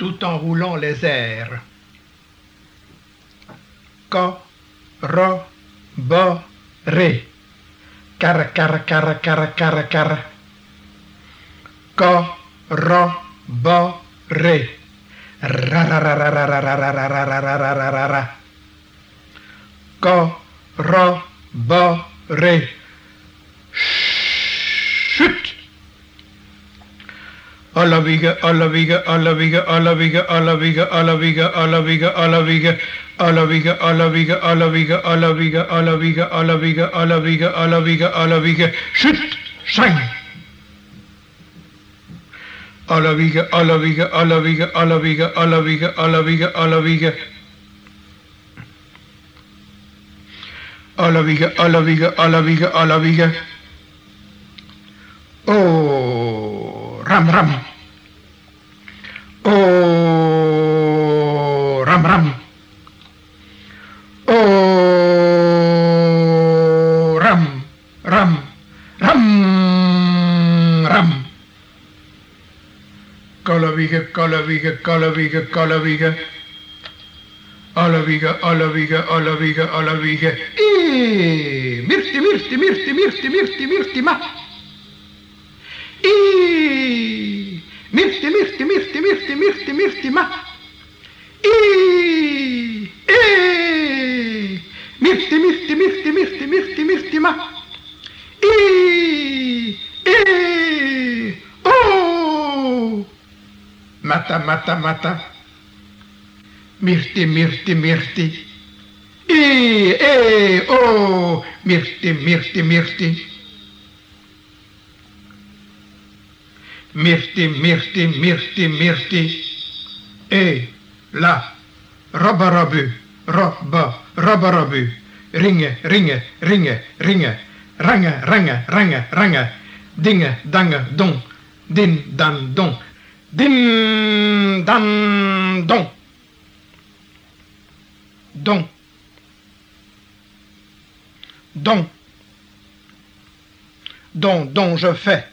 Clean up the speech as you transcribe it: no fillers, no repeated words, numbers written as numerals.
tout en roulant les airs. Corroborer. Car. Corroborer. Ra. Corroborer. Chut. Olaviga. Chut. Sang. Olaviga. Oh, ram. Oh, ram. Oh, ram. Colaviga. Olaviga. Mirti ma. Mirti ma. Mirti ma. Oh. Mata. Mirti. Oh. Mirti. La. Robarabu. Ringe. Ranga. Dinge, dange, don. Din, dan, don. Din, dan, don. Don, je fais.